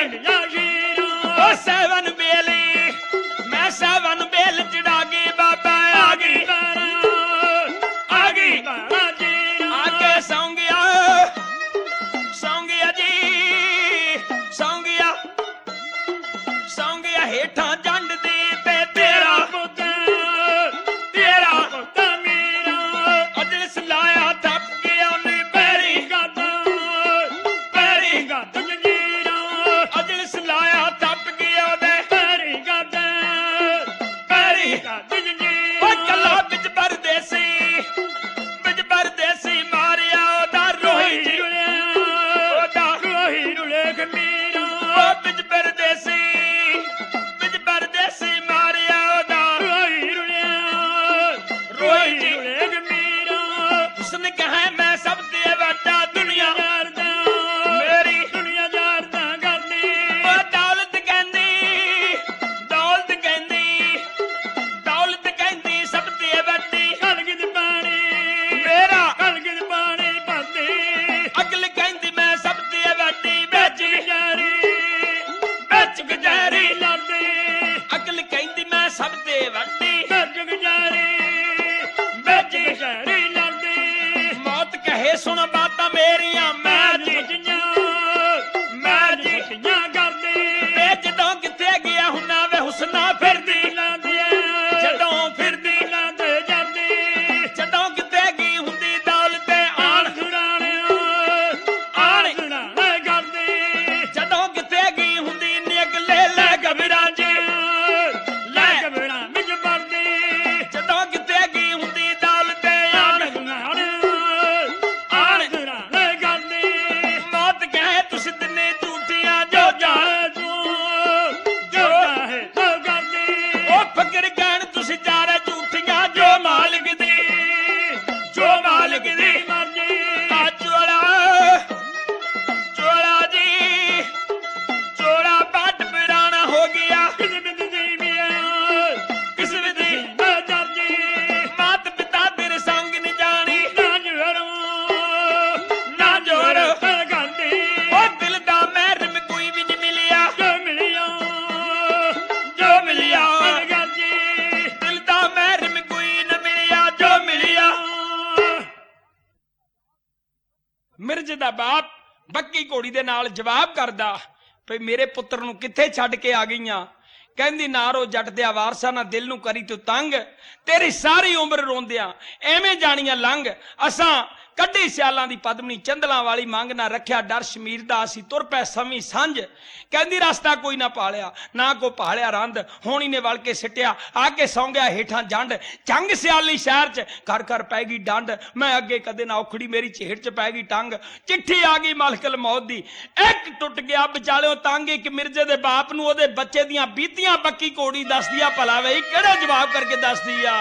Seven बेली मैं seven bell चढ़ा गई बाबा आ गई आके सौ गया जी सौ गया हेठा जंड दी ते तेरा पुत मेरा अजल सलाया थक गया उन्हें पैरी गद जंजीरा अजल सलाया थक गया उन्हें पैरी गद जंजीरा कला बिच परदेसी मारिया ओदा रोही रुले खमीरा बिच परदेसी मारिया ओदा रोही रुले खमीरा उसने कहा मैं सब ते वड्डा दुनिया मेरी दुनिया जारदा करदी दौलत कहंदी सब ते वड्डी खलगिद पानी मेरा खलगिद पानी भरदी अकल कहंदी मैं सब ते वड्डी बेच गुजारी लड़दी अकल कहंदी मैं सब ते वड्डी बेच गुजारी लड़दी मौत कहे सुन बातां मेरियां मैं जिटियां करदी जदों किथे गया हुन्ना वे हुस्ना फिरदी जदों फिरदी जदों किथे गई हुंदी दौलत आण छुड़ाने करदी जदों किथे गई हुंदी निग ले गबरा जी ले गबरा विच पड़दी जदों किथे गई हुंदी दौलत आण छुड़ाने करदी मौत कहे तुस दिने झूठियां जो चाहे तो करदी ओ फकर कहण तुस चारे झूठियां जो मालिक दी मर्जी आ चोला जी चोला पट पुराना हो गया किस विधि दर्जी मात पिता तेरे संग न जानी ना जोर करदी ओ दिल दा महरम कोई भी नहीं मिलिया जो मिलिया दिल दा महरम कोई न मिलिया जो मिलिया मिर्ज दा बाप बक्की घोड़ी दे नाल जवाब करदा भई मेरे पुत्र नूं किथे छड्ड के आ गईयां कहंदी ना रो जट दे वारसा ना दिल नूं करी तू तंग तेरी सारी उम्र रोंदियां एवें जाणियां लंघ असां कड्ढी सियालां दी पदमनी चंदलां वाली मंग ना रखिया डर शमीर दा असीं तुर पै समी संझ कहंदी रस्ता कोई ना पालिया ना को भालिया रंद होनी ने वल के सिटिया आके सौ गया हेठां जंड जंग सियाली शहर च घर घर पै गई डंड मैं अगे कदे ना औखड़ी मेरी झेड़ च पै गई टंग चिट्ठी आ गई मलकल मौत दी एक टुट गया विचालियों तंग एक मिर्जे दे बाप नूं ओदे बच्चे दियां बीतियां बक्की घोड़ी दसदी आ भला वे किहड़े जवाब करके दसदी आ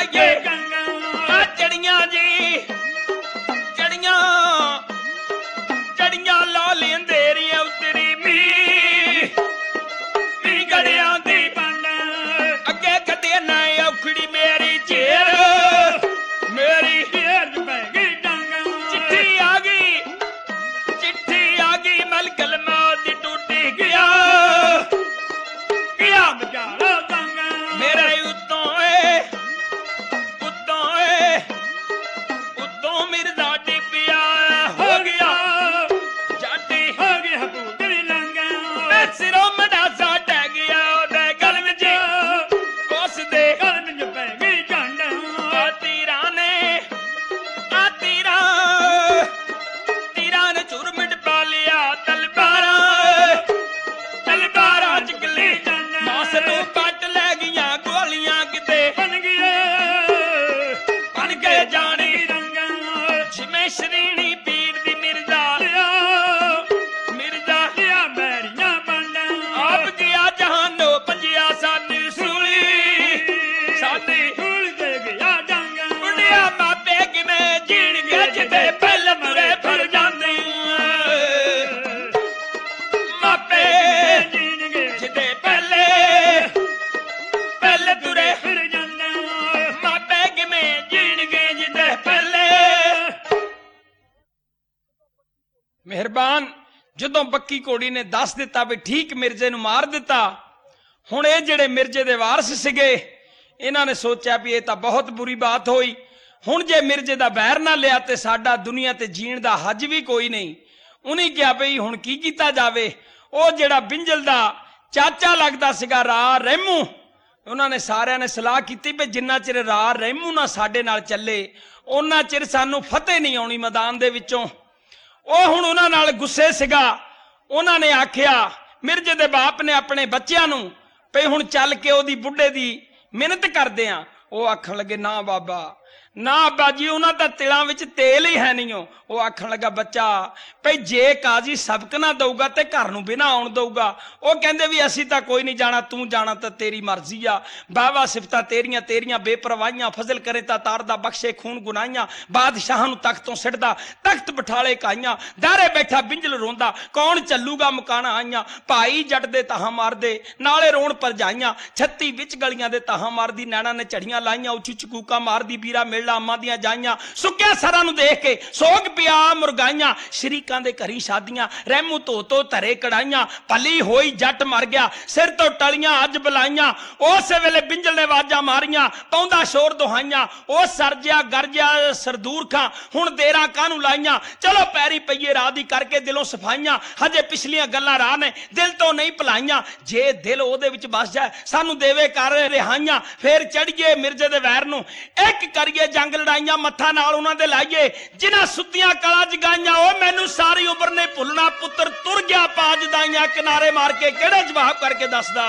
ਲਾਈਏ ਆ ਚੜੀਆਂ ਜੀ ਚੜੀਆਂ ਚੜੀਆਂ ਲਾ ਲੈਂਦੇ ਰੀਆਂ ਉਤਰੀ ਮੀ ਗੜਿਆਂ ਦੀ ਬੰਨ ਅੱਗੇ ਕਦੇ ਨਾ ਔਖੜੀ ਮੇਰੀ ਝੇਰ ਮੇਰੀ ਝੇਰ ਪੈ ਗਈ ਡੰਗ ਚਿੱਠੀ ਆ ਗਈ ਮਲਕਲ ਮੌਤ ਦੀ ਟੁੱਟੀ ਗਿਆ ਮਜਾਲਾ ਤੰਗ ਮੇਰੇ ਉੱਤੋਂ ਮਿਰਜ਼ਾ ਡਿੱਬਿਆ ਹੋ ਗਿਆ ਜਾਟੀ ਹੋ ਗਿਆ ਭੂਤੜੀ ਲੰਗ ਮੈਂ ਸਿਰੋਂ ਮਡਾਸਾ ਟਹਿ ਗਿਆ ਉਹਦੇ ਗਲ ਵਿੱਚ ਉਸ ਦੇ ਗਲ ਵਿੱਚ ਪੈ ਗਈ ਝੰਡ ਆ ਤੀਰਾਂ ਨੇ ਚੁਰਮਿਟ ਪਾ ਲਿਆ ਤਲਵਾਰਾਂ ਚਕਲੀ ਮਾਸ ਨੂੰ ਕੱਟ ਲੈ ਗਈਆਂ ਗੋਲੀਆਂ ਕਿਤੇ ਬਣ ਗਏ ਜਾਣੀ ਜਿਵੇਂ ਸ਼੍ਰੀਣੀ ਪੀਰ ਦੀ ਮਿਰਜ਼ਾ ਲਿਆ ਮੈਰੀਆਂ ਬੰਡ ਆਪ ਗਿਆ ਜਹਾਨੋਂ ਪੰਜਿਆ ਸਾਡੀ ਸੂਲੀ ਦੇ ਗਿਆ ਜੰਗ ਮੁੰਡਿਆ ਮਾਪੇ ਕਿਵੇਂ ਜੀਣਗੇ ਜਿੱਦੇ ਪਹਿਲ ਤੁਰੇ ਫਿਰ ਜਾਂਦੇ ਮਾਪੇ ਜੀਣਗੇ ਜਿੱਦੇ ਪਹਿਲੇ ਤੁਰੇ ਫਿਰ ਜਾਂਦੇ ਮਾਪੇ ਕਿਵੇਂ ਜੀਣਗੇ ਜਿੱਦੇ ਪਹਿਲੇ ਮਿਹਰਬਾਨ ਜਦੋਂ ਬੱਕੀ ਘੋੜੀ ਨੇ ਦੱਸ ਦਿੱਤਾ ਵੀ ਠੀਕ ਮਿਰਜ਼ੇ ਨੂੰ ਮਾਰ ਦਿੱਤਾ ਹੁਣ ਇਹ ਜਿਹੜੇ ਮਿਰਜ਼ੇ ਦੇ ਵਾਰਸ ਸੀਗੇ ਇਹਨਾਂ ਨੇ ਸੋਚਿਆ ਵੀ ਇਹ ਤਾਂ ਬਹੁਤ ਬੁਰੀ ਬਾਤ ਹੋਈ ਹੁਣ ਜੇ ਮਿਰਜ਼ੇ ਦਾ ਬੈਰ ਨਾ ਲਿਆ ਤੇ ਸਾਡਾ ਦੁਨੀਆ ਤੇ ਜੀਣ ਦਾ ਹੱਜ ਵੀ ਕੋਈ ਨਹੀਂ ਉਹਨੇ ਕਿਹਾ ਬਈ ਹੁਣ ਕੀ ਕੀਤਾ ਜਾਵੇ ਉਹ ਜਿਹੜਾ ਬਿੰਜਲ ਦਾ ਚਾਚਾ ਲੱਗਦਾ ਸੀਗਾ ਰਾ ਰਹਿਮੂ ਉਹਨਾਂ ਨੇ ਸਾਰਿਆਂ ਨੇ ਸਲਾਹ ਕੀਤੀ ਵੀ ਜਿੰਨਾ ਚਿਰ ਰਾ ਰਹਿਮੂ ਨਾ ਸਾਡੇ ਨਾਲ ਚੱਲੇ ਉਹਨਾਂ ਚਿਰ ਸਾਨੂੰ ਫਤਿਹ ਨਹੀਂ ਆਉਣੀ ਮੈਦਾਨ ਦੇ ਵਿੱਚੋਂ ਉਹ ਹੁਣ ਉਹਨਾਂ ਨਾਲ ਗੁੱਸੇ ਸੀਗਾ ਉਹਨਾਂ ਨੇ ਆਖਿਆ ਮਿਰਜ਼ੇ ਦੇ ਬਾਪ ਨੇ ਆਪਣੇ ਬੱਚਿਆਂ ਨੂੰ ਭਈ ਹੁਣ ਚੱਲ ਕੇ ਉਹਦੀ ਬੁੱਢੇ ਦੀ ਮਿਹਨਤ ਕਰਦੇ ਆ ਉਹ ਆਖਣ ਲੱਗੇ ਨਾ ਬਾਬਾ ਨਾ ਅੱਬਾ ਜੀ ਉਹਨਾਂ ਦਾ ਤਿਲਾਂ ਵਿੱਚ ਤੇਲ ਹੀ ਹੈ ਨਹੀਂ ਉਹ ਆਖਣ ਲੱਗਾ ਬੱਚਾ ਭਈ ਜੇ ਕਾਜ਼ੀ ਸਬਕ ਨਾ ਦਊਗਾ ਤੇ ਘਰ ਨੂੰ ਬਿਨਾ ਆਉਣ ਦਊਗਾ ਉਹ ਕਹਿੰਦੇ ਵੀ ਅਸੀਂ ਤਾਂ ਕੋਈ ਨਹੀਂ ਜਾਣਾ ਤੂੰ ਜਾਣਾ ਤਾਂ ਤੇਰੀ ਮਰਜ਼ੀ ਆ ਬਾਵਾ ਸਿਫਤਾਂ ਤੇਰੀਆਂ ਬੇਪਰਵਾਹੀਆਂ ਫਜ਼ਲ ਕਰੇ ਤਾਂ ਤਾਰਦਾ ਬਖਸ਼ੇ ਖੂਨ ਗੁਨਾਹੀਆਂ ਬਾਦਸ਼ਾਹਾਂ ਨੂੰ ਤਖਤੋਂ ਸਿੱਟਦਾ ਤਖਤ ਬਿਠਾਲੇ ਕਾਈਆਂ ਦਾਰੇ ਬੈਠਾ ਬਿੰਜਲ ਰੋਂਦਾ ਕੌਣ ਚੱਲੂਗਾ ਮਕਾਣਾ ਆਈਆਂ ਭਾਈ ਜੱਟ ਦੇ ਤਾਹਾਂ ਮਾਰਦੇ ਨਾਲੇ ਰੋਣ ਪਰਜਾਈਆਂ 36 ਵਿੱਚ ਗਲੀਆਂ ਦੇ ਤਾਹਾਂ ਮਾਰਦੀ ਨੈਣਾ ਨੇ ਝੜੀਆਂ ਲਾਈਆਂ ਉੱਚੀ ਚਕੂਕਾ ਮਾਰਦੀ ਵੀਰਾ ਲਾਮਾਂ ਦੀਆਂ ਜਾਈਆਂ ਸੁੱਕਿਆ ਸਰਾਂ ਨੂੰ ਦੇਖ ਕੇ ਸੋਗ ਪਿਆ ਮੁਰਗਾਈਆਂ ਸ਼ਰੀਕਾਂ ਦੇ ਘਰੀ ਸ਼ਾਦੀਆਂ ਰਹਿਮੂ ਧੋ ਧਰੇ ਕੜਾਈਆਂ ਭਲੀ ਹੋਈ ਜੱਟ ਮਰ ਗਿਆ ਸਿਰ ਤੋਂ ਟਲੀਆਂ ਅੱਜ ਬੁਲਾਈਆਂ ਉਸ ਵੇਲੇ ਬਿੰਜਲ ਨੇ ਆਵਾਜ਼ਾਂ ਮਾਰੀਆਂ ਪਾਉਂਦਾ ਸ਼ੋਰ ਦੁਹਾਈਆਂ ਉਹ ਸਰਜਿਆ ਗਰਜਿਆ ਸਰਦੂਰ ਖਾਂ ਹੁਣ ਦੇਰਾਂ ਕਾਹਨੂੰ ਲਾਈਆਂ ਚਲੋ ਪੈਰੀ ਪਈਏ ਰਾਹ ਦੀ ਕਰਕੇ ਦਿਲੋਂ ਸਫਾਈਆਂ ਹਜੇ ਪਿਛਲੀਆਂ ਗੱਲਾਂ ਰਾਹ ਨੇ ਦਿਲ ਤੋਂ ਨਹੀਂ ਭੁਲਾਈਆਂ ਜੇ ਦਿਲ ਉਹਦੇ ਵਿੱਚ ਵਸ ਜਾਏ ਸਾਨੂੰ ਦੇਵੇ ਕਰ ਰਿਹਾਈਆਂ ਫੇਰ ਚੜੀਏ ਮਿਰਜ਼ੇ ਦੇ ਵੈਰ ਨੂੰ ਇੱਕ ਕਰੀਏ ਜੰਗ ਲੜਾਈਆਂ ਮੱਥਾ ਨਾਲ ਉਹਨਾਂ ਦੇ ਲਾਈਏ ਜਿਨ੍ਹਾਂ ਸੁੱਤੀਆਂ ਕਲਾਂ ਜਗਾਈਆਂ ਉਹ ਮੈਨੂੰ ਸਾਰੀ ਉਮਰ ਨੇ ਭੁੱਲਣਾ ਪੁੱਤਰ ਤੁਰ ਗਿਆ ਪਾਜ ਦਾਈਆਂ ਕਿਨਾਰੇ ਮਾਰ ਕੇ ਕਿਹੜੇ ਜਵਾਬ ਕਰਕੇ ਦੱਸਦਾ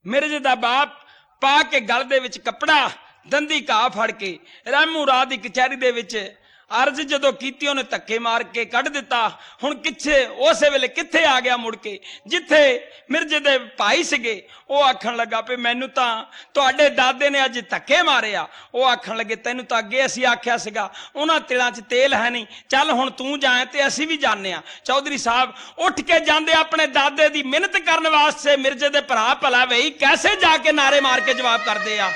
ਮਿਰਜ਼ੇ ਦਾ ਬਾਪ ਪਾ ਕੇ ਗਲ ਦੇ ਵਿੱਚ ਕੱਪੜਾ, ਦੰਦੀ ਘਾਹ ਫੜ ਕੇ ਰਾਮੂ ਰਾਹ ਦੀ ਕਚਹਿਰੀ ਦੇ ਵਿੱਚ ਅਰਜ਼ ਜਦੋਂ ਕੀਤੀ, ਉਹਨੇ ਧੱਕੇ ਮਾਰ ਕੇ ਕੱਢ ਦਿੱਤਾ। ਹੁਣ ਕਿੱਥੇ ਉਸੇ ਵੇਲੇ ਕਿੱਥੇ ਆ ਗਿਆ ਮੁੜ ਕੇ, ਜਿੱਥੇ ਮਿਰਜ਼ੇ ਦੇ ਭਾਈ ਸੀਗੇ, ਉਹ ਆਖਣ ਲੱਗਾ ਵੀ ਮੈਨੂੰ ਤਾਂ ਤੁਹਾਡੇ ਦਾਦੇ ਨੇ ਅੱਜ ਧੱਕੇ ਮਾਰਿਆ। ਉਹ ਆਖਣ ਲੱਗੇ ਤੈਨੂੰ ਤਾਂ ਅੱਗੇ ਅਸੀਂ ਆਖਿਆ ਸੀਗਾ ਉਹਨਾਂ ਤਿਲਾਂ 'ਚ ਤੇਲ ਹੈ ਨਹੀਂ, ਚੱਲ ਹੁਣ ਤੂੰ ਜਾਏ ਤੇ ਅਸੀਂ ਵੀ ਜਾਂਦੇ ਆ। ਚੌਧਰੀ ਸਾਹਿਬ ਉੱਠ ਕੇ ਜਾਂਦੇ ਆਪਣੇ ਦਾਦੇ ਦੀ ਮਿਹਨਤ ਕਰਨ ਵਾਸਤੇ। ਮਿਰਜ਼ੇ ਦੇ ਭਰਾ ਭਲਾ ਵਈ ਕੈਸੇ ਜਾ ਕੇ ਨਾਰੇ ਮਾਰ ਕੇ ਜਵਾਬ ਕਰਦੇ ਆ।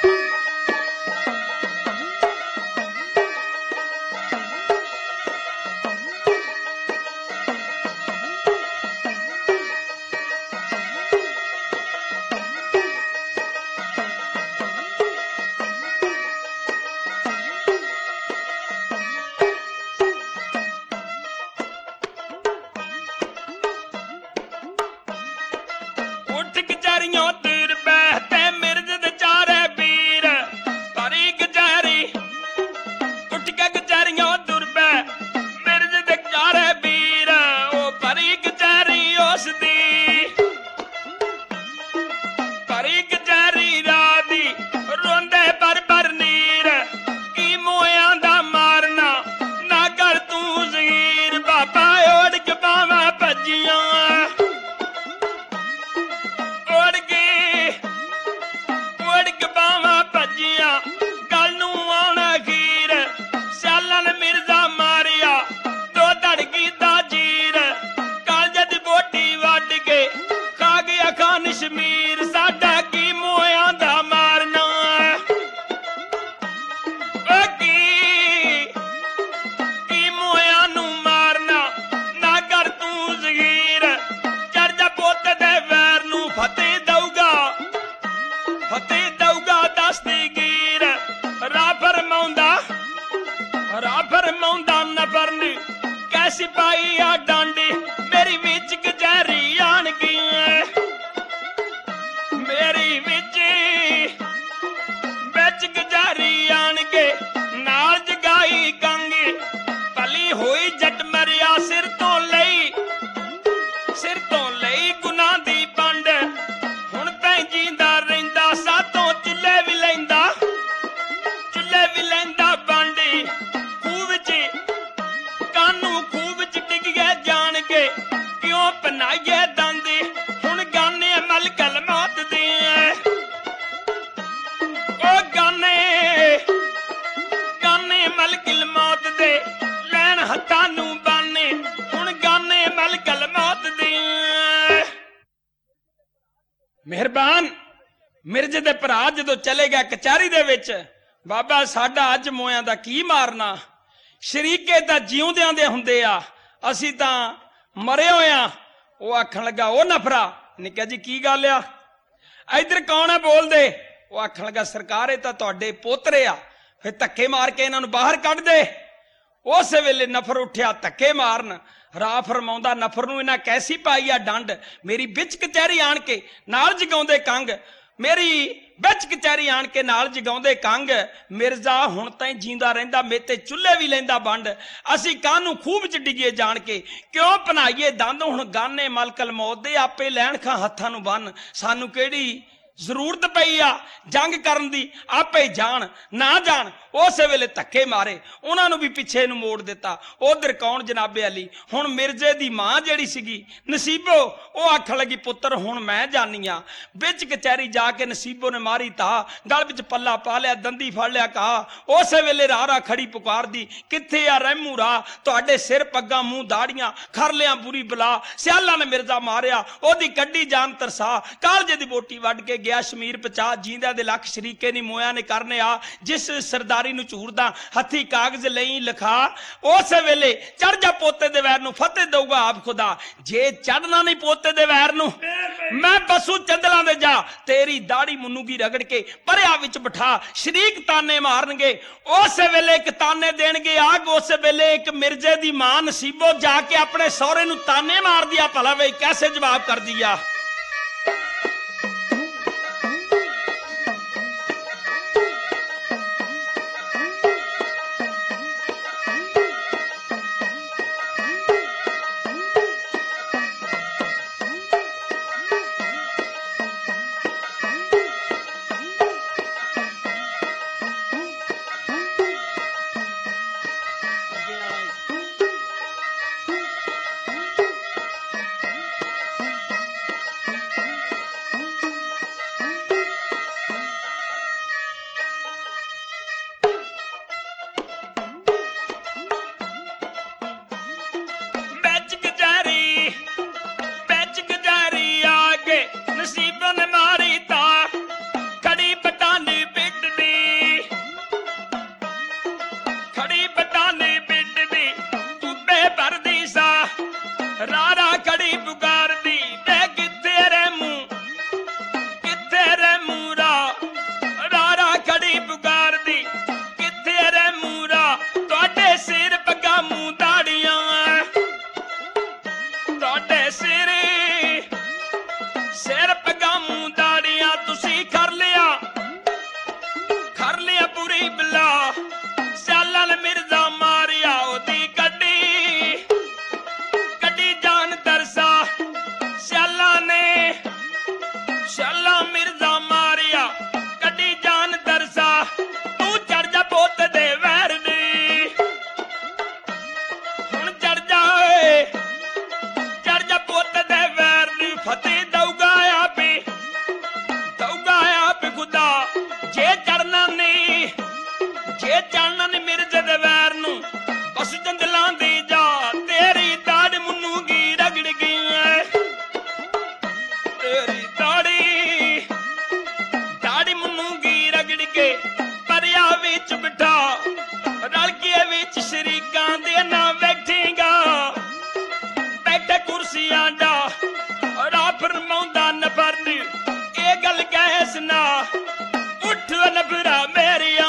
ਸਿਪਾਹੀ ਆ ਡਾਂਡੀ ਮੇਰੀ ਵਿੱਚ ਕਚਹਿਰੀ ਆਣ ਗਈ, ਮੇਰੀ ਵਿੱਚ ਕਚਹਿਰੀ ਆਣ ਕੇ ਨਾਲ ਜਗਾਈ ਕੰਗੀ। ਭਲੀ ਹੋਈ ਜੱਟ ਮਰਿਆ ਸਿਰ ਤੋਂ ਲਈ ਗੁਨਾਹ ਦੀ ਪੰਡ। ਹੁਣ ਤੈਂ ਜੀਂਦਾ ਰਹਿੰਦਾ ਸਾਤੋਂ ਚੁੱਲ੍ਹੇ ਵੀ ਲੈਂਦਾ ਬਾਂਡੀ। ਖੂਹ ਵਿੱਚ ਕਾਨੂੰ ਖੂਹ ਵਿੱਚ ਡਿੱਗ ਗਏ ਜਾਣ ਕੇ, ਕਿਉਂ ਪਨਾਈਏ ਦੰਦੀ ਹੁਣ ਗਾਨੇ ਮਲਕਲ ਮੌਤ ਦੀ। ਉਹ ਗਾਨੇ ਮਲਕਲ ਮੌਤ ਦੇ ਲੈਣ ਹੱਥਾਂ ਨੂੰ ਬਾਨੇ, ਹੁਣ ਗਾਨੇ ਮਲਕਲ ਮੌਤ ਦੀ। ਮਿਹਰਬਾਨ ਮਿਰਜ਼ੇ ਦੇ ਭਰਾ ਜਦੋਂ ਚਲੇ ਗਿਆ ਕਚਹਿਰੀ ਦੇ ਵਿੱਚ, ਬਾਬਾ ਸਾਡਾ ਅੱਜ ਮੋਇਆਂ ਦਾ ਕੀ ਮਾਰਨਾ, ਸ਼ਰੀਕੇ ਤਾਂ ਜਿਉਂਦਿਆਂ ਦੇ ਹੁੰਦੇ ਆ, ਅਸੀਂ ਤਾਂ ਮਰੇ ਹੋਏ ਆ। ਉਹ ਆਖਣ ਲੱਗਾ ਉਹ ਨਫਰਾ ਨੇ ਕਿਹਾ ਜੀ ਕੀ ਗੱਲ ਆ, ਇੱਧਰ ਕੌਣ ਆ ਬੋਲਦੇ। ਉਹ ਆਖਣ ਲੱਗਾ ਸਰਕਾਰ ਇਹ ਤਾਂ ਤੁਹਾਡੇ ਪੋਤਰੇ ਆ, ਫਿਰ ਧੱਕੇ ਮਾਰ ਕੇ ਇਹਨਾਂ ਨੂੰ ਬਾਹਰ ਕੱਢ ਦੇ। ਉਸੇ ਵੇਲੇ ਨਫਰ ਉੱਠਿਆ ਧੱਕੇ ਮਾਰਨ। ਰਾਹ ਫਰਮਾਉਂਦਾ ਨਫਰ ਨੂੰ ਇਹਨਾਂ ਕੈਸੀ ਪਾਈ ਆ ਡੰਡ, ਮੇਰੀ ਵਿੱਚ ਕਚਹਿਰੀ ਆਣ ਕੇ ਨਾਲ ਜਗਾਉਂਦੇ ਕੰਗ, ਮੇਰੀ ਵਿੱਚ ਕਚਹਿਰੀ ਆਣ ਕੇ ਨਾਲ ਜਗਾਉਂਦੇ ਕੰਗ। ਮਿਰਜ਼ਾ ਹੁਣ ਤਾਂ ਜੀਂਦਾ ਰਹਿੰਦਾ ਮੇਤੇ ਚੁੱਲ੍ਹੇ ਵੀ ਲੈਂਦਾ ਵੰਡ, ਅਸੀਂ ਕਾਹਨੂੰ ਖੂਹ ਵਿੱਚ ਡਿੱਗੀਏ ਜਾਣ ਕੇ, ਕਿਉਂ ਪਨਾਈਏ ਦੰਦ ਹੁਣ ਗਾਨੇ ਮਲਕਲ ਮੌਤ ਦੇ, ਆਪੇ ਲੈਣ ਖਾਂ ਹੱਥਾਂ ਨੂੰ ਬੰਨ। ਸਾਨੂੰ ਕਿਹੜੀ ਜ਼ਰੂਰਤ ਪਈ ਆ ਜੰਗ ਕਰਨ ਦੀ, ਆਪੇ ਜਾਣ ਨਾ ਜਾਣ। ਉਸੇ ਵੇਲੇ ਧੱਕੇ ਮਾਰੇ, ਉਹਨਾਂ ਨੂੰ ਵੀ ਪਿੱਛੇ ਨੂੰ ਮੋੜ ਦਿੱਤਾ। ਉਧਰ ਕੌਣ ਜਨਾਬੇ ਅਲੀ। ਹੁਣ ਮਿਰਜ਼ੇ ਦੀ ਮਾਂ ਜਿਹੜੀ ਸੀਗੀ ਨਸੀਬੋ, ਉਹ ਆਖਣ ਲੱਗੀ ਪੁੱਤਰ ਹੁਣ ਮੈਂ ਜਾਨੀ ਆ। ਵਿੱਚ ਕਚਹਿਰੀ ਜਾ ਕੇ ਨਸੀਬੋ ਨੇ ਮਾਰੀ ਤਾ, ਗਲ ਵਿੱਚ ਪੱਲਾ ਪਾ ਲਿਆ, ਦੰਦੀ ਫੜ ਲਿਆ ਕਹਾ। ਉਸੇ ਵੇਲੇ ਰਾਹ ਖੜੀ ਪੁਕਾਰਦੀ ਕਿੱਥੇ ਆ ਰਹਿਮੂ ਰਾਹ, ਤੁਹਾਡੇ ਸਿਰ ਪੱਗਾਂ ਮੂੰਹ ਦਾੜੀਆਂ ਖਰ ਲਿਆ ਬੁਰੀ ਬਲਾ, ਸਿਆਲਾਂ ਨੇ ਮਿਰਜ਼ਾ ਮਾਰਿਆ ਉਹਦੀ ਕੱਢੀ ਜਾਨ ਤਰਸਾ, ਕਾਲਜੇ ਦੀ ਬੋਟੀ ਵੱਢ ਕੇ ਗਿਆ ਸ਼ਮੀਰ ਪਚਾ, ਜੀਂਦਿਆਂ ਦੇ ਲੱਖ ਸ਼ਰੀਕੇ ਨੀ ਮੋਇਆ ਨੇ ਕਰਨੇ ਆ, ਜਿਸ ਸਰਦਾਰੀ ਨੂੰ ਝੂਰਦਾ ਹੱਥੀ ਕਾਗਜ਼ ਲਈ ਲਿਖਾ। ਉਸੇ ਵੇਲੇ ਚੜ ਜਾ ਪੋਤੇ ਦੇ ਵੈਰ ਨੂੰ ਫਤਿਹ ਦਊਗਾ ਆਪ ਖੁਦਾ, ਜੇ ਚੜਨਾ ਨਹੀਂ ਪੋਤੇ ਦੇ ਵੈਰ ਨੂੰ ਮੈਂ ਬਸੂ ਚੰਦਲਾਂ ਦੇ ਜਾ, ਤੇਰੀ ਦਾੜੀ ਮੁੰਨੂਗੀ ਰਗੜ ਕੇ ਪਰਿਆ ਵਿੱਚ ਬਿਠਾ, ਸ਼ਰੀਕ ਤਾਨੇ ਮਾਰਨਗੇ। ਉਸੇ ਵੇਲੇ ਇੱਕ ਤਾਨੇ ਦੇਣਗੇ ਆਗ, ਉਸੇ ਵੇਲੇ ਇੱਕ ਮਿਰਜ਼ੇ ਦੀ ਮਾਂ ਨਸੀਬੋ ਜਾ ਕੇ ਆਪਣੇ ਸਹੁਰੇ ਨੂੰ ਤਾਨੇ ਮਾਰਦੀ ਆ, ਭਲਾ ਵੇ ਕੈਸੇ ਜਵਾਬ ਕਰਦੀ ਆ। ਸਿਰ ਪਗਾਮੂ ਦਾੜੀਆਂ ਤੁਸੀਂ ਕਰ ਲਿਆ ਬੁਰੀ ਬਲਾ ਸਿਆਲਾਂ ਨੇ ਮਿਰਜ਼ਾ ਮਾਰਿਆ ਉਹਦੀ ਕੱਢੀ ਜਾਨ ਤਰਸਾ ਸਿਆਲਾਂ ਮਿਰਜ਼ਾ ਮਾਰਿਆ ਕੱਢੀ ਜਾਨ ਤਰਸਾ ਤੂੰ ਚੜ ਜਾ ਪੁੱਤ ਦੇ ਵੈਰ ਦੀ ਹੁਣ ਚੜ ਜਾ ਪੁੱਤ ਦੇ ਵੈਰ ਦੀ ਫਤਿਹ ਦਊਗਾ ਆਪ ਖੁਦਾ ਜੇ ਚੜਨਾ ਨਹੀਂ ਮਿਰਜ਼ੇ ਦੇ ਵੈਰ ਨੂੰ ਬਸ ਜੰਗਲਾਂ ਦੀ ਜਾ ਤੇਰੀ ਦਾੜ ਮੁੰਨੂਗੀ ਰਗੜ ਗਈ ਐ ਤੇਰੀ ਦਾੜੀ ਮੁੰਨੂਗੀ ਰਗੜ ਕੇ ਪਰਿਆ ਵਿੱਚ ਬਿਠਾ ਰਲ ਕੇ ਵਿੱਚ ਸ਼ਰੀਕਾਂ ਦੇ ਨਾ ਬੈਠੇਗਾ ਬੈਠੇ ਕੁਰਸੀਆਂ ਦਾ ਰਾ ਫਰਮਾਉਂਦਾ ਨਫ਼ਰਤ ਇਹ ਗੱਲ ਕਹਿ ਸੁਣਾ ਉੱਠ ਨਫ਼ਰਾ ਮੇਰੀਆਂ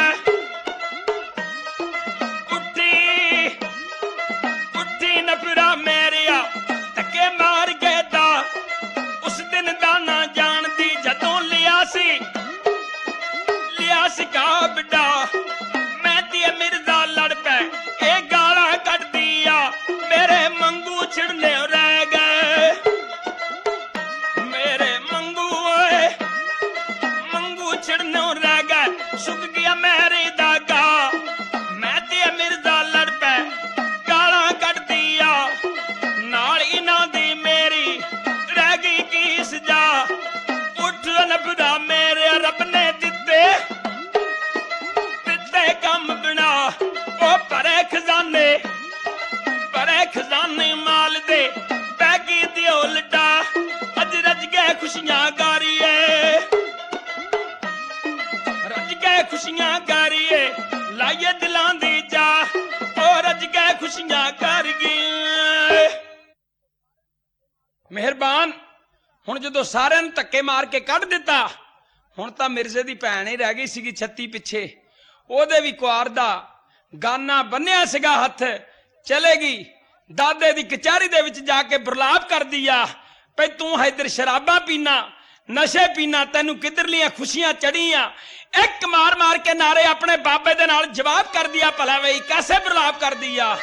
ਉੱਠੀ ਨਫ਼ਰਾ ਮੇਰੀਆ ਧੱਕੇ ਮਾਰ ਕੇ ਦਾ ਉਸ ਦਿਨ ਦਾ ਨਾ ਜਾਣਦੀ ਜਦੋਂ ਲਿਆ ਸੀ ਕਾ ਬਿੱਡਾ ਮੈਂ ਤੇ ਮਿਰਜ਼ਾ ਲੜ ਪੈ ਇਹ ਗਾਲਾਂ ਕੱਢਦੀ ਆ ਮੇਰੇ ਮੰਗੂ ਛਿੜਨੇ ਰਹਿ ਗਏ ਮੇਰੇ ਮੰਗੂ ਛਿੜਨੇ ਰਹਿ ਗਏ ਸੁੱਕ ਗਿਆ ਮੇਰੇ ਦਾਗਾ ਮੈਂ ਤੇ ਮਿਰਜ਼ਾ ਲੜ ਪੈ ਗਾਲਾਂ ਕੱਢਦੀ ਆ ਨਾਲ ਇਹਨਾਂ ਦੀ ਮੇਰੀ ਰਹਿ ਗਈ ਕੀ ਸਜ਼ਾ ਉੱਠ ਨਫ਼ਰਾ ਮੇਰੇ ਰੱਬ ਨੇ ਦਿੱਤੇ ਕੰਮ ਬਣਾ ਉਹ ਭਰੇ ਖਜ਼ਾਨੇ ਮਾਲ ਦੇ ਬੈਗੀ ਦਿਓ ਲੱਡਾ ਅੱਜ ਰੱਜ ਗਏ ਖੁਸ਼ੀਆਂ ਗਾਰੀਏ ਲਾਈਏ ਦਿਲਾਂ ਦੀ ਜਾ ਉਹ ਰੱਜ ਗਏ ਖੁਸ਼ੀਆਂ ਕਰ ਗਏ ਮਿਹਰਬਾਨ ਹੁਣ ਜਦੋਂ ਸਾਰਿਆਂ ਨੂੰ ਧੱਕੇ ਮਾਰ ਕੇ ਕੱਢ ਦਿੱਤਾ ਹੁਣ ਤਾਂ ਮਿਰਜ਼ੇ ਦੀ ਭੈਣ ਹੀ ਰਹਿ ਗਈ ਸੀਗੀ 36 ਪਿੱਛੇ ਉਹਦੇ ਵੀ ਕੁਆਰ ਦਾ ਗਾਨਾ ਬੰਨਿਆ ਸੀਗਾ ਹੱਥ ਚਲੇਗੀ ਦਾਦੇ ਦੀ ਕਚਹਿਰੀ ਦੇ ਵਿੱਚ ਜਾ ਕੇ ਬਰਲਾਪ ਕਰਦੀ ਆ ਭਈ ਤੂੰ ਇੱਧਰ ਸ਼ਰਾਬਾਂ ਪੀਣਾ ਨਸ਼ੇ ਪੀਣਾ ਤੈਨੂੰ ਕਿੱਧਰਲੀਆਂ ਖੁਸ਼ੀਆਂ ਚੜੀਆਂ ਇੱਕ ਮਾਰ ਕੇ ਨਾਰੇ ਆਪਣੇ ਬਾਬੇ ਦੇ ਨਾਲ ਜਵਾਬ ਕਰਦੀ ਆ ਭਲਾ ਬਈ ਕੈਸੇ ਬਰਲਾਪ ਕਰਦੀ ਆ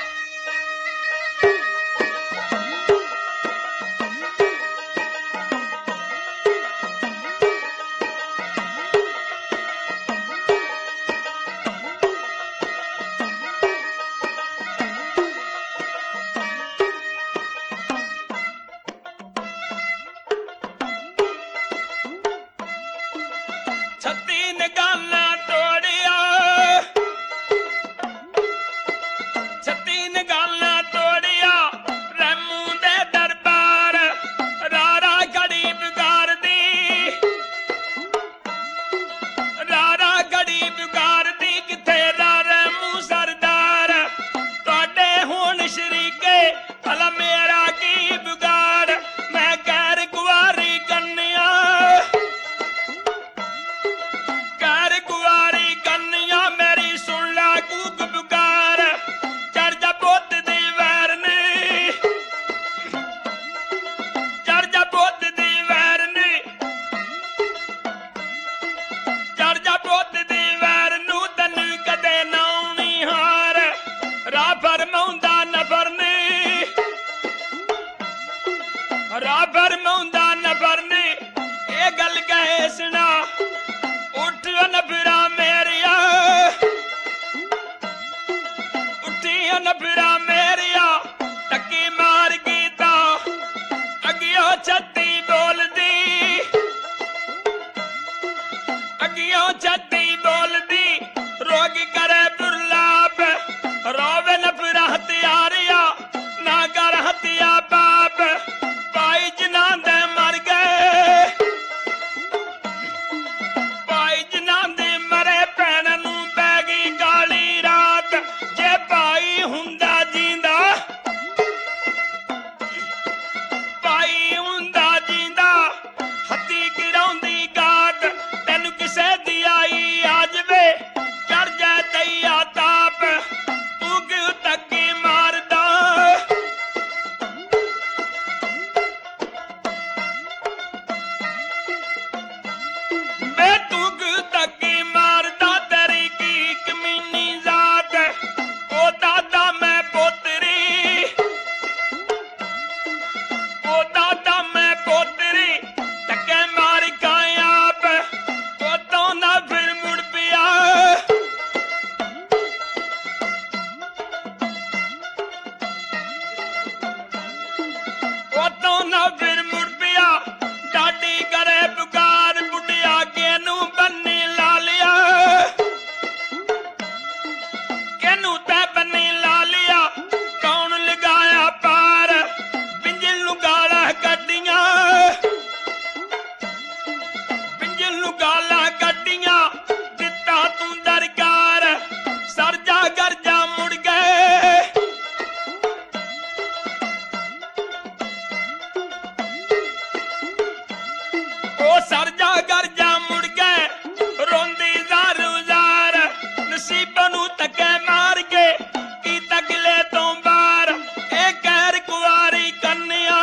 ਉਹ ਸਰਜਾ ਗਰਜਾ ਮੁੜ ਗਏ ਰੋਂਦੀ ਜ਼ਾਰੂ ਜ਼ਾਰ, ਨਸੀਬਾਂ ਨੂੰ ਧੱਕੇ ਮਾਰ ਕੇ ਕੀਤਾ ਕਿਲੇ ਤੋਂ ਬਾਹਰ। ਇਹ ਕਹਿਰ ਕੁਆਰੀ ਕੰਨਿਆ,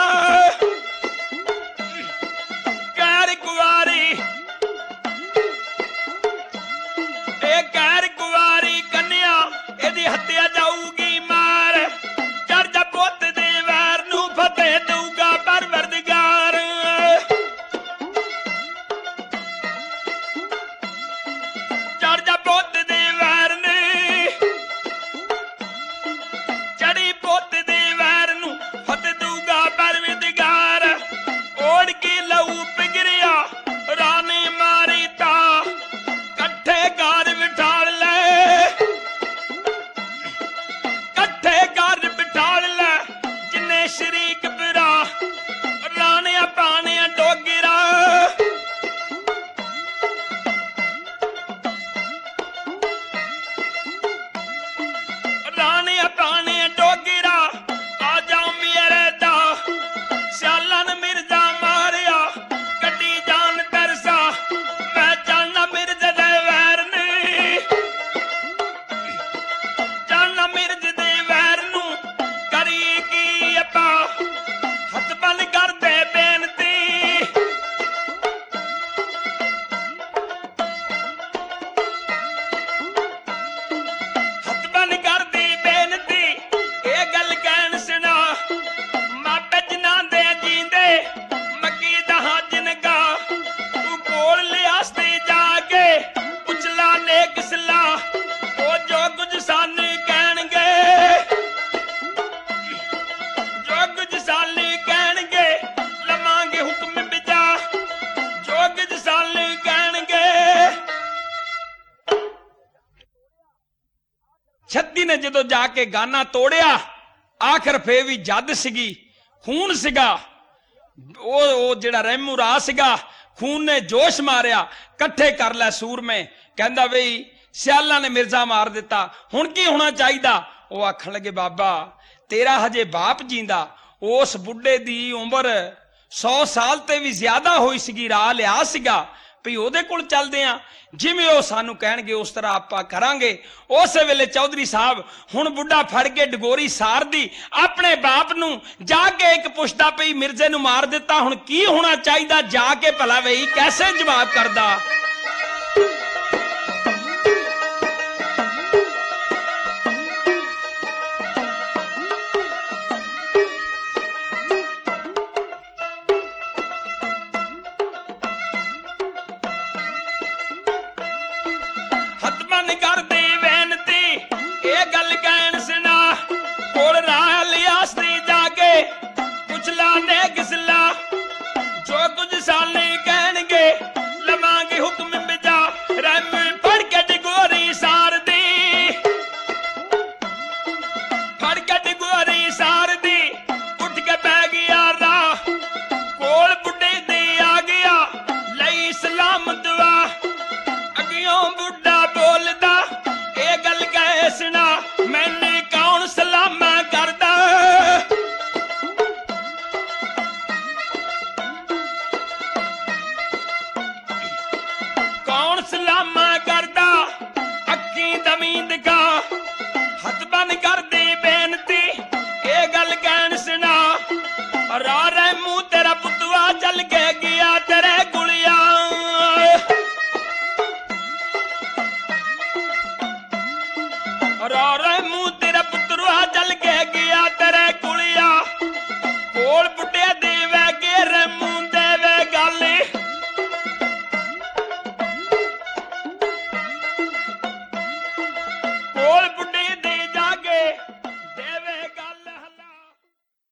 ਕਹਿਰ ਕੁਆਰੀ, ਇਹ ਕਹਿਰ ਕੁਆਰੀ ਕੰਨਿਆ, ਇਹਦੀ ਹੱਤਿਆ ਜਾਊਗੀ ਮਾਰ। ਚੜ ਜਾ ਪੁੱਤ ਦੇ ਵੈਰ ਨੂੰ ਫਤਿਹ ਦਊਗਾ ਪਰਵਰਦਗਾਰ। ਚੜ ਜਾ ਪੁੱਤ ਦੇ ਵੈਰ ਨੇ, ਚੜੀ ਪੁੱਤ ਦੇ ਵੈਰ ਨੂੰ ਫਤਿਹ ਦਊਗਾ ਪਰਵਰਦਗਾਰ। ਓੜ ਕੇ ਲਹੂ ਪਿਗਰਿਆ ਰਾਣੇ ਮਾਰੀ ਤਾ, ਕੱਠੇ ਘਰ ਬਿਠਾਲ ਲੈ, ਕੱਠੇ ਘਰ ਬਿਠਾਲ ਲੈ ਜਿੰਨੇ ਸ਼ਰੀਕ ਭਰਾ, ਰਾਣਿਆ ਪਾਣਿਆ ਡੋਗਰਾ। ਰਾਣਿਆ ਪਾਣਿਆ ਡੋਗਰਾ ਆ ਜਾ ਮੇਰੇ ਦਾ, ਸਿਆਲਾਂ ਨੇ ਮਿਰਜ਼ਾ ਮਾਰਿਆ ਕੱਢੀ ਜਾਨ ਤਰਸਾ। ਮੈਂ ਜਾਣਾ ਮਿਰਜ਼ੇ ਦੇ ਵੈਰ ਨੇ, ਜਾਣਾ ਮਿਰਜ਼ੇ ਦੇ ਵੈਰ ਨੂੰ ਕਰੀ ਕੀ ਆਪਾਂ। ਹੱਥ ਬੰਨ ਕਰਦੇ ਬੇਨਤੀ, ਹੱਥ ਬੰਨ ਕਰਦੀ ਬੇਨਤੀ, ਇਹ ਗੱਲ ਕਹਿਣ ਸੁਣਾ। ਮਾਪੇ ਜਿਨ੍ਹਾਂ ਦੇ ਜੀਂਦੇ ਮੱਕੀ ਦਾ ਜਿਨਗਾ, ਤੂੰ ਕੋਲ ਲਿਆਸਤੀ ਜਾ ਕੇ ਪੁੱਛ ਲਾ ਨੇਕ ਸਲਾਹ। ਉਹ ਜੋ ਕੁਝ ਸਾਨੂੰ ਕਹਿਣਗੇ, ਜੋ ਕੁਝ ਸਾਨੂੰ ਕਹਿਣਗੇ ਲਵਾਂਗੇ ਹੁਕਮ ਬਿਜਾ, ਜੋ ਕੁਝ ਸਾਨੂੰ ਕਹਿਣਗੇ। 36 ਨੇ ਜਦੋਂ ਜਾ ਕੇ ਗਾਨਾ ਤੋੜਿਆ, ਆਖਰ ਫੇ ਵੀ ਜੱਦ ਸੀਗੀ, ਖੂਨ ਸੀਗਾ, ਉਹ ਜਿਹੜਾ ਰਹਿਮੂ ਰਾ ਸੀਗਾ, ਖੂਨ ਨੇ ਜੋਸ਼ ਮਾਰਿਆ। ਇਕੱਠੇ ਕਰ ਲੈ ਸੂਰਮੇ, ਕਹਿੰਦਾ ਬਈ ਸਿਆਲਾਂ ਨੇ ਮਿਰਜ਼ਾ ਮਾਰ ਦਿੱਤਾ, ਹੁਣ ਕੀ ਹੋਣਾ ਚਾਹੀਦਾ। ਉਹ ਆਖਣ ਲੱਗੇ ਬਾਬਾ ਤੇਰਾ ਹਜੇ ਬਾਪ ਜੀਂਦਾ, ਉਸ ਬੁੱਢੇ ਦੀ ਉਮਰ 100 ਸਾਲ ਤੇ ਵੀ ਜ਼ਿਆਦਾ ਹੋਈ ਸੀਗੀ, ਰਾਹ ਲਿਆ ਸੀਗਾ ਵੀ ਉਹਦੇ ਕੋਲ ਚੱਲਦੇ ਆ, ਜਿਵੇਂ ਉਹ ਸਾਨੂੰ ਕਹਿਣਗੇ ਉਸ ਤਰ੍ਹਾਂ ਆਪਾਂ ਕਰਾਂਗੇ। ਉਸੇ ਵੇਲੇ ਚੌਧਰੀ ਸਾਹਿਬ ਹੁਣ ਬੁੱਢਾ ਫੜ ਕੇ ਡਗੋਰੀ ਸਾਰਦੀ ਆਪਣੇ ਬਾਪ ਨੂੰ ਜਾ ਕੇ ਇੱਕ ਪੁੱਛਦਾ ਪਈ ਮਿਰਜ਼ੇ ਨੂੰ ਮਾਰ ਦਿੱਤਾ, ਹੁਣ ਕੀ ਹੋਣਾ ਚਾਹੀਦਾ, ਜਾ ਕੇ ਭਲਾ ਵਈ ਕੈਸੇ ਜਵਾਬ ਕਰਦਾ। ਹੱਥ ਬੰਨ ਕਰਦੀ ਬੇਨਤੀ, ਇਹ ਗੱਲ ਕਹਿਣ ਸੁਣਾ। ਕੋਲ ਰਾਹ ਲਿਆਸਤੀ ਜਾ ਕੇ ਪੁੱਛ ਲਾ ਨੇਕ ਸਲਾਹ, ਜੋ ਕੁਝ ਸਾਲੇ ਕਹਿਣਗੇ ਲਵਾਂਗੇ ਹੁਕਮ ਬਿਜਾ। ਰਹਿਮ ਫੜ ਕੇ ਡਗੋਰੀ ਸਾਰਦੀ, ਫੜ ਕੇ ਡਗੋਰੀ ਸਾਰਦੀ, ਉੱਠ ਕੇ ਬਹਿ ਗਿਆ ਰਾਹ। ਕੋਲ ਬੁੱਢੇ ਦੇ ਆ ਗਿਆ ਲਈ ਸਲਾਮ ਦੁਆ, ਅੱਗਿਓਂ ਬੁੱਢਾ ਬੋਲਦਾ ਇਹ ਗੱਲ ਕਹਿ ਸੁਣਾ। ਮੈਨੇ ਕੌਣ ਸਲਾਮਾ ਕਰਦਾ, ਕੌਣ ਸਲਾਮਾ ਕਰਦਾ, ਅੱਖੀ ਦਮੀਂਦ ਕਾ। ਹੱਥ ਬੰਨ ਕਰਦੀ ਬੇਨਤੀ, ਇਹ ਗੱਲ ਕਹਿਣ ਸੁਣਾ। ਰਾ ਰਹਿਮੂ ਤੇਰਾ ਪੁੱਤਵਾ ਚੱਲ ਕੇ ਗਿਆ ਤੇਰੇ ਗੁਲਿਆ, ਰਾ ਰਹਿਮੂ